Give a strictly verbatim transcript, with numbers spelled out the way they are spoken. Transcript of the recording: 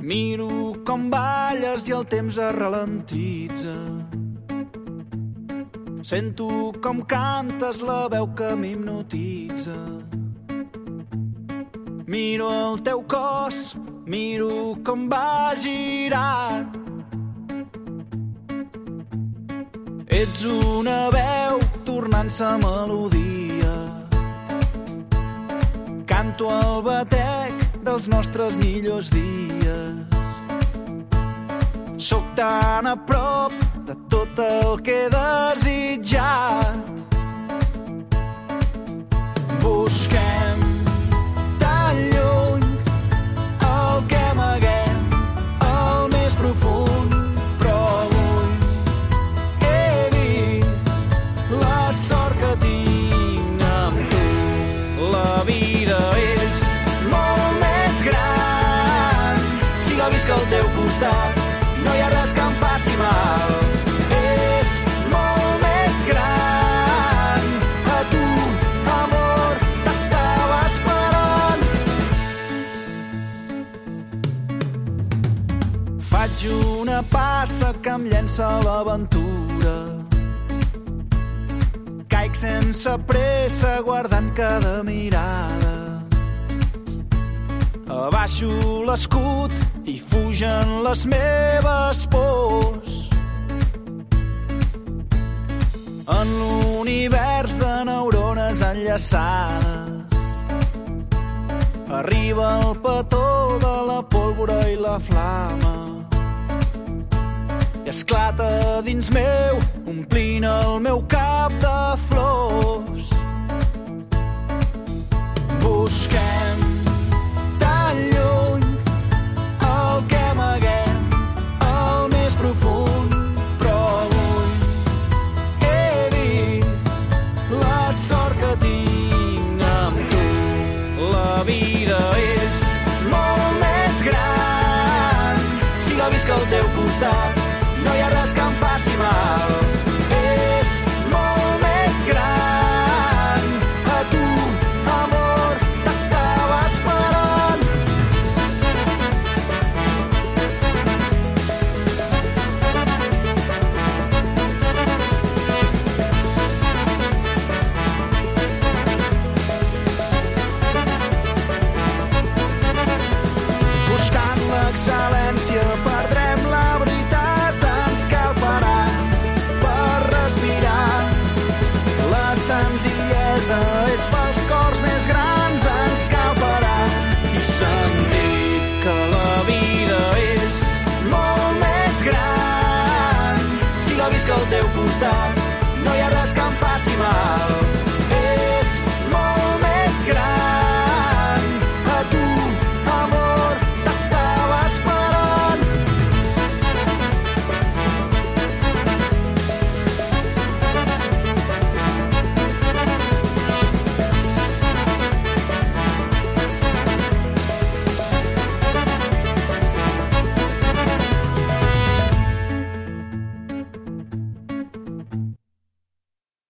Miro com balles i el temps es ralentitza. Sento com cantes la veu que m'hipnotitza. Miro el teu cos, miro com va girant. Ets una veu tornant-se melodia. Canto el batec dels nostres millors dies. Sóc tan a prop de tot el que he desitjat. Busquem tan lluny el que amaguem, el més profund, però avui he vist la sort que tinc amb tu. La vida és molt més gran si la visc al teu costat. No hi ha res que em faci mal. És molt més gran. A tu, amor, t'estava esperant. Faig una passa que em llença a l'aventura. Caic sense pressa guardant cada mirada. Abaixo l'escut i fugen les meves pors. En l'univers de neurones enllaçades arriba el petó de la pólvora i la flama i esclata dins meu, omplint el meu cap de flors. Busquem tan lluny el que amaguem, el més profund, però avui he vist la sort que tinc amb tu. La vida